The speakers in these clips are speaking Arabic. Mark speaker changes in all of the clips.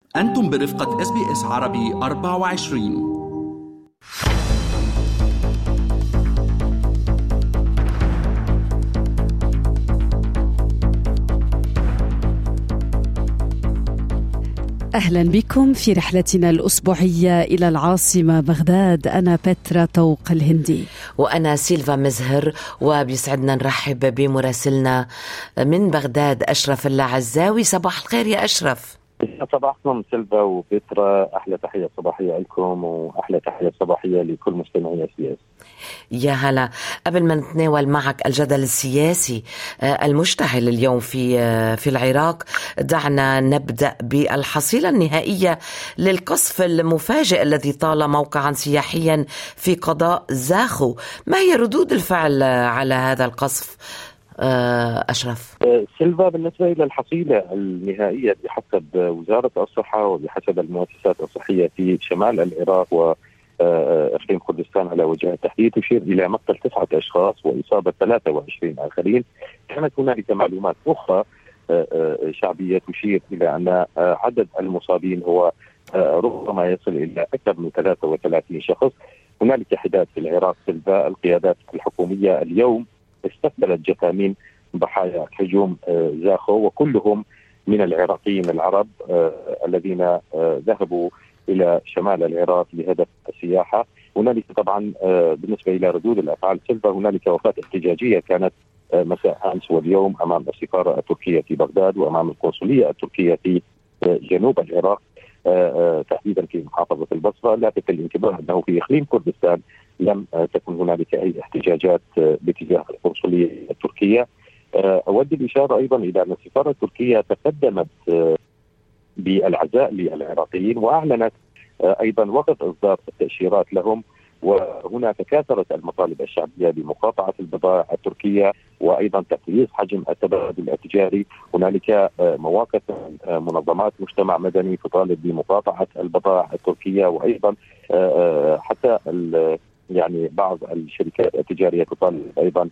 Speaker 1: أنتم برفقة SBS عربي 24.
Speaker 2: أهلا بكم في رحلتنا الأسبوعية إلى العاصمة بغداد. أنا بترا طوق الهندي
Speaker 3: وأنا سيلفا مزهر، وبيسعدنا نرحب بمراسلنا من بغداد أشرف العزاوي. صباح الخير يا أشرف.
Speaker 4: صباحكم سيلفا وبترا، أحلى تحية صباحية لكم وأحلى تحية صباحية لكل مستمعي SBS.
Speaker 3: يا هلا. قبل ما نتناول معك الجدل السياسي المشتعل اليوم في العراق، دعنا نبدأ بالحصيلة النهائية للقصف المفاجئ الذي طال موقعا سياحيا في قضاء زاخو. ما هي ردود الفعل على هذا القصف أشرف؟
Speaker 4: سيلفا، بالنسبة إلى الحصيلة النهائية بحسب وزارة الصحة وبحسب المؤسسات الصحية في شمال العراق وإقليم كردستان على وجه التحديد، تشير إلى مقتل 9 أشخاص وإصابة 23 آخرين. كانت هنالك معلومات أخرى شعبية تشير إلى أن عدد المصابين هو ربما يصل إلى أكثر من 33 شخص. هنالك حداد في العراق. سيلفا، القيادات الحكومية اليوم استقبلت جثامين ضحايا هجوم زاخو، وكلهم من العراقيين العرب الذين ذهبوا إلى شمال العراق بهدف السياحة. هنالك طبعا بالنسبة إلى ردود الأفعال سيلفا، هنالك وفاة احتجاجية كانت مساء أمس واليوم أمام السفارة التركية في بغداد وأمام القنصلية التركية في جنوب العراق، تحديدا في محافظة البصرة. لافت الانتباه أنه في إقليم كردستان لم تكن هنالك أي احتجاجات باتجاه القنصلية التركية. أود الإشارة أيضا إلى أن السفارة التركية تقدمت بالعزاء للعراقيين وأعلنت أيضا وقت إصدار التأشيرات لهم، وهنا تكاثرت المطالب الشعبية بمقاطعة البضائع التركية وأيضا تقليص حجم التبادل التجاري. هنالك مواقف منظمات مجتمع مدني تطالب بمقاطعة البضائع التركية، وأيضا حتى يعني بعض الشركات التجارية تطالب أيضا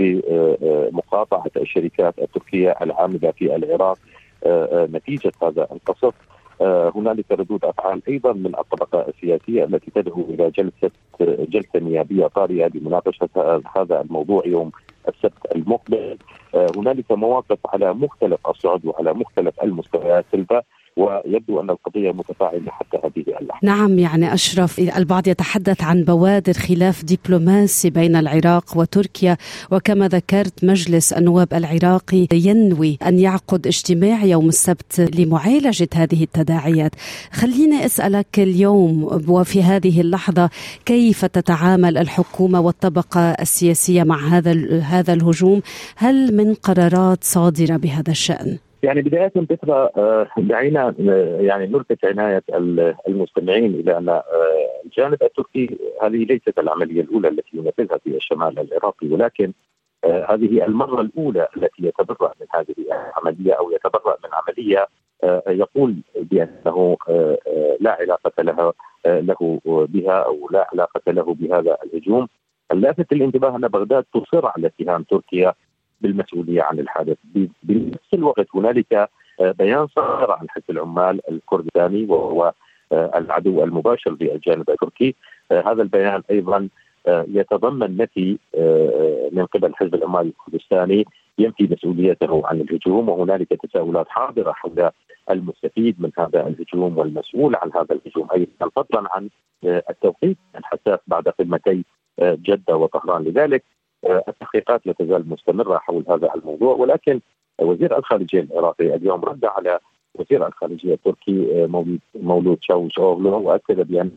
Speaker 4: بمقاطعة الشركات التركية العاملة في العراق نتيجة هذا القصف. هنالك ردود أفعال أيضا من الطبقة السياسية التي تدعو إلى جلسة نيابية طارئة لمناقشة هذا الموضوع يوم السبت المقبل. هنالك مواقف على مختلف الصعد وعلى مختلف المستويات سيلفا، ويبدو أن القضية متفاعلة حتى هذه اللحظة.
Speaker 2: نعم، يعني أشرف، البعض يتحدث عن بوادر خلاف دبلوماسي بين العراق وتركيا، وكما ذكرت مجلس النواب العراقي ينوي أن يعقد اجتماع يوم السبت لمعالجة هذه التداعيات. خليني أسألك اليوم وفي هذه اللحظة، كيف تتعامل الحكومة والطبقة السياسية مع هذا الهجوم؟ هل من قرارات صادرة بهذا الشأن؟
Speaker 4: يعني بداية بترا، دعينا يعني نلفت عناية المستمعين إلى أن الجانب التركي هذه ليست العملية الأولى التي ينفذها في الشمال العراقي، ولكن هذه المرة الأولى التي يتبرأ من هذه العملية أو يتبرأ من عملية يقول بأنه لا علاقة له بها أو لا علاقة له بهذا الهجوم. اللافت الانتباه أن بغداد تصر على اتهام تركيا بالمسؤولية عن الحادث. بنفس الوقت هنالك بيان صدر عن حزب العمال الكردستاني وهو العدو المباشر للجانب التركي. هذا البيان أيضا يتضمن نفي من قبل حزب العمال الكردستاني ينفي مسؤوليته عن الهجوم، وهنالك تساؤلات حاضرة حول المستفيد من هذا الهجوم والمسؤول عن هذا الهجوم أيضا، فضلا عن التوقيت الحساس بعد قمتي جدة وطهران. لذلك التحقيقات لا تزال مستمرة حول هذا الموضوع، ولكن وزير الخارجية العراقي اليوم رد على وزير الخارجية التركي مولود چاوشوغلو، وأكد بأن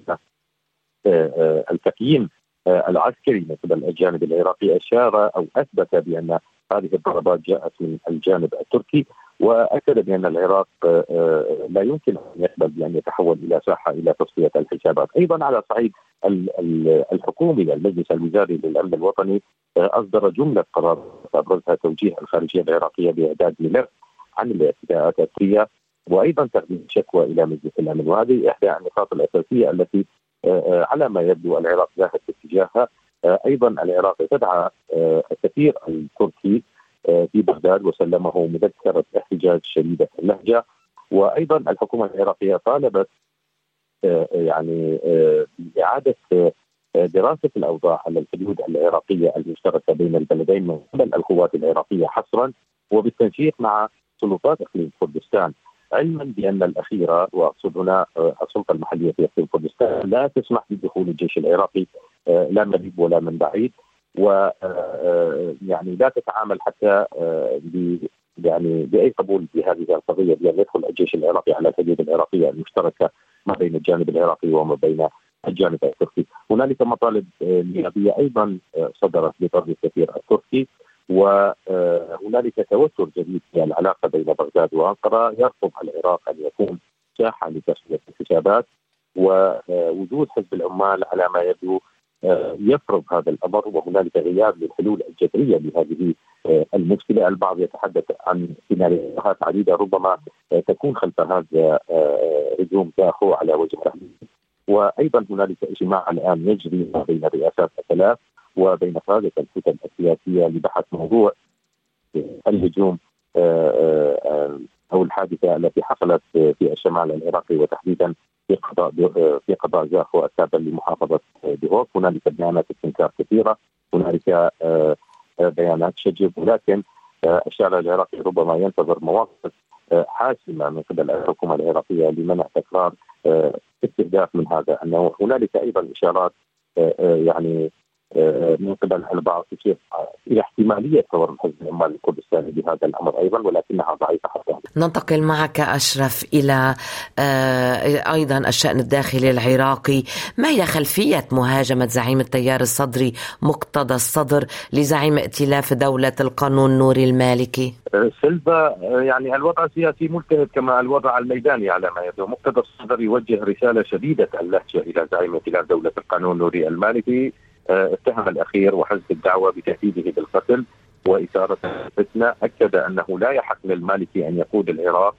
Speaker 4: التقييم العسكري من قبل الجانب العراقي أشار أو أثبت بأن هذه الضربات جاءت من الجانب التركي، وأكد بأن العراق لا يمكن أن يقبل بأن يتحول إلى ساحة إلى تصفية الحسابات. أيضا على صعيد الحكومي، المجلس الوزاري للأمن الوطني أصدر جملة قرارات أبرزها توجيه الخارجية العراقية بإعداد ملف عن الاعتداءات التركية وأيضا تقديم شكوى إلى مجلس الأمن، وهذه إحدى النقاط الأساسية التي على ما يبدو العراق ذاهب باتجاهها. أيضا العراق تدعى السفير التركي في بغداد وسلمه مذكرة احتجاج شديدة اللهجة، وأيضا الحكومة العراقية طالبت يعني إعادة دراسة الأوضاع على الحدود العراقية المشتركة بين البلدين من قبل القوات العراقية حصرا، وبالتنسيق مع سلطات إقليم كردستان، علما بأن الأخيرة وأقصد هنا السلطة المحلية في إقليم كردستان لا تسمح بدخول الجيش العراقي لا من قريب ولا من بعيد، ويعني لا تتعامل حتى يعني بأي قبول بهذه القضية بأن يدخل الجيش العراقي على الحدود العراقية المشتركة ما بين الجانب العراقي وما بين الجانب التركي. هنالك مطالب نيابية أيضا صدرت بطرد السفير التركي، وهنالك توتر جديد في العلاقة بين بغداد وأنقرة. يرفض العراق أن يكون ساحة لتصفية الحسابات، ووجود حزب العمال على ما يبدو يفرض هذا الأمر، وهنالك غياب للحلول الجذرية لهذه المشكلة. البعض يتحدث عن سيناريوهات عديدة ربما تكون خلف هذا هجوم داخو على وجه التحديد. وأيضا هنالك اجتماع الآن يجري بين الرئاسات الثلاث وبين قادة الكتل السياسية لبحث موضوع الهجوم أو الحادثة التي حصلت في الشمال العراقي، وتحديدا في قضاء زاخو التابع لمحافظة دهوك. هنالك بيانات استنكار كثيرة، هنالك بيانات شجب، ولكن الشارع العراقي ربما ينتظر مواقف حاسمة من قبل الحكومة العراقية لمنع تكرار استهداف من هذا. أنه هنالك أيضا إشارات يعني من قبل البعض تشير إلى احتمالية تورط الحزب العمال الكردستاني بهذا الأمر أيضا، ولكنها ضعيفة حتى.
Speaker 3: ننتقل معك أشرف إلى أيضا الشأن الداخلي العراقي. ما هي خلفية مهاجمة زعيم التيار الصدري مقتدى الصدر لزعيم ائتلاف دولة القانون نوري المالكي؟
Speaker 4: سلبا يعني الوضع السياسي ملتهب كما الوضع الميداني على ما يبدو. مقتدى الصدر يوجه رسالة شديدة اللهجة إلى زعيم ائتلاف دولة القانون نوري المالكي. اتهم الأخير وحزب الدعوة بتهديده بالقتل وإثارة الفتنة. أكد أنه لا يحق للمالكي أن يقود العراق،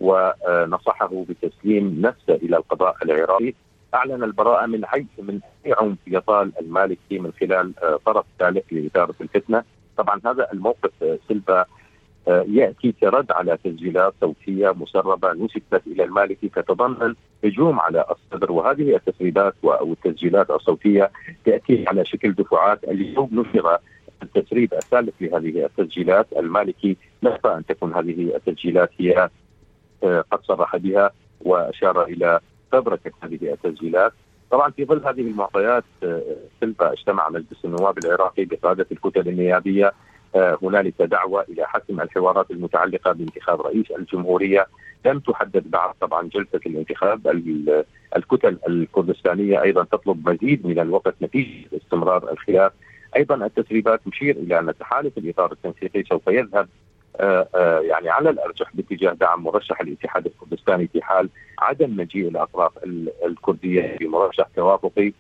Speaker 4: ونصحه بتسليم نفسه إلى القضاء العراقي. أعلن البراءة من أي عنف يطال المالكي من خلال طرف ثالث لإثارة الفتنة. طبعا هذا الموقف سلبا يأتي كرد على تسجيلات صوتية مسربة نسبت إلى المالكي تتضمن هجوم على الصدر، وهذه التسريبات أو التسجيلات الصوتية تأتي على شكل دفعات. اليوم نشر التسريب الثالث لهذه التسجيلات. المالكي نفى أن تكون هذه التسجيلات هي قد صرح بها وأشار إلى فبركة هذه التسجيلات. طبعا في ظل هذه المعطيات سلبا اجتمع مجلس النواب العراقي بقادة الكتل النيابية. هنالك دعوة إلى حسم الحوارات المتعلقة بانتخاب رئيس الجمهورية. لم تحدد بعد طبعا جلسة الانتخاب. الكتل الكردستانية أيضا تطلب مزيد من الوقت نتيجة استمرار الخلاف. أيضا التسريبات تشير إلى أن تحالف الإطار التنسيقي سوف يذهب يعني على الأرجح باتجاه دعم مرشح الاتحاد الكردستاني في حال عدم مجيء الأطراف الكردية بمرشح توافقي.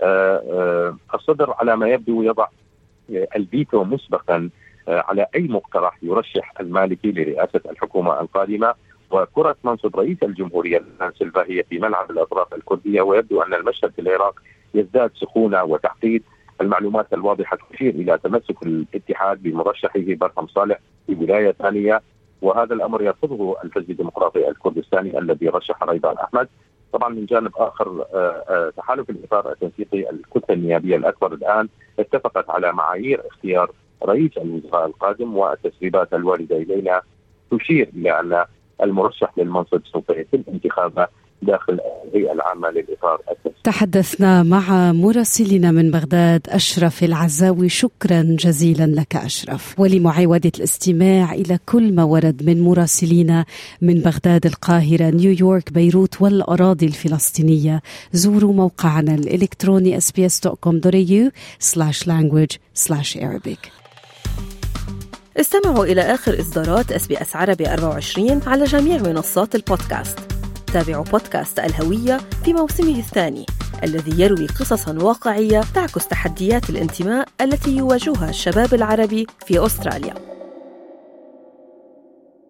Speaker 4: الصدر على ما يبدو يضع الفيتو مسبقا على أي مقترح يرشح المالكي لرئاسة الحكومة القادمة. وكرة منصب رئيس الجمهورية الآن سلفا هي في ملعب الأطراف الكردية، ويبدو أن المشهد في العراق يزداد سخونة وتعقيد. المعلومات الواضحة تشير إلى تمسك الاتحاد بمرشحه برهم صالح في ولاية ثانية، وهذا الأمر يرفضه الحزب الديمقراطي الكردستاني الذي رشح ريضان أحمد. طبعا من جانب آخر تحالف الإطار التنسيقي الكتلة النيابية الأكبر الآن اتفقت على معايير اختيار رئيس الوزراء القادم، والتسريبات الواردة إلينا تشير إلى أن المرشح للمنصب سوف يتم انتخابه داخل الهيئة العامة للإطار التنسيقي.
Speaker 2: تحدثنا مع مراسلنا من بغداد أشرف العزاوي. شكرا جزيلا لك أشرف. ولمعاودة الاستماع إلى كل ما ورد من مراسلينا من بغداد، القاهرة، نيويورك، بيروت والأراضي الفلسطينية، زوروا موقعنا الإلكتروني sbs.com.au/language/Arabic.
Speaker 5: استمعوا إلى آخر إصدارات SBS عربي 24 على جميع منصات البودكاست. تابعوا بودكاست الهوية في موسمه الثاني الذي يروي قصصاً واقعية تعكس تحديات الانتماء التي يواجهها الشباب العربي في أستراليا.